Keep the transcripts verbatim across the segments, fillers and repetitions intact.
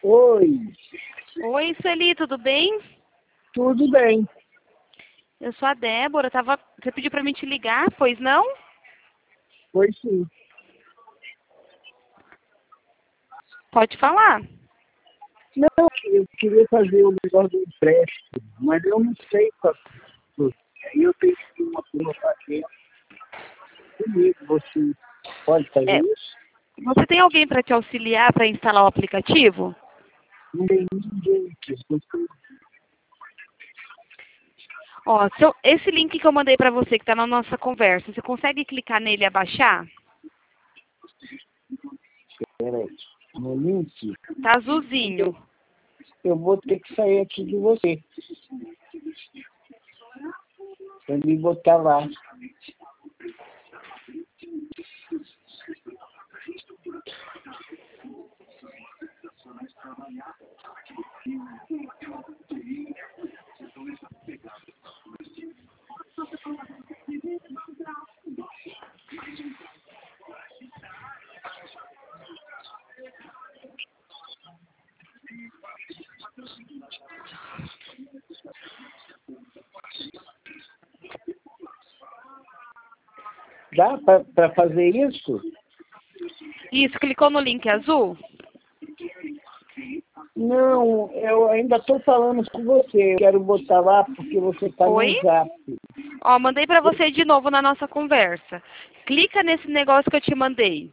Oi, Oi, Sueli, tudo bem? tudo bem? Eu sou a Débora, tava... você pediu pra mim te ligar, pois não? Foi sim. Pode falar. Não, eu queria fazer o negócio do empréstimo, mas eu não sei fazer. Aí eu tenho que ir uma turma fazer comigo. Você pode fazer É, isso? você tem alguém para te auxiliar para instalar o aplicativo? Não tem ninguém que você Ó, seu- esse link que eu mandei para você, que tá na nossa conversa, você consegue clicar nele e abaixar? Peraí, no link. Tá azulzinho. Eu vou ter que sair aqui de você para me botar lá. Dá para fazer isso? Isso, clicou no link azul? Não, eu ainda estou falando com você. Eu quero botar lá porque você está Oi? no Zap. Ó, mandei para você de novo na nossa conversa. Clica nesse negócio que eu te mandei.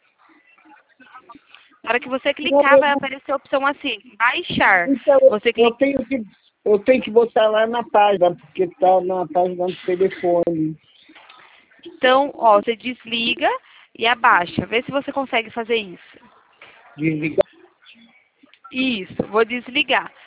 Na hora que você Não, clicar, eu vai não- aparecer a opção assim, baixar. Então, Você eu clica. tenho que, eu tenho que botar lá na página, porque está na página do telefone. Então, ó, você desliga e abaixa. Vê se você consegue fazer isso. Desligar. Isso, vou desligar.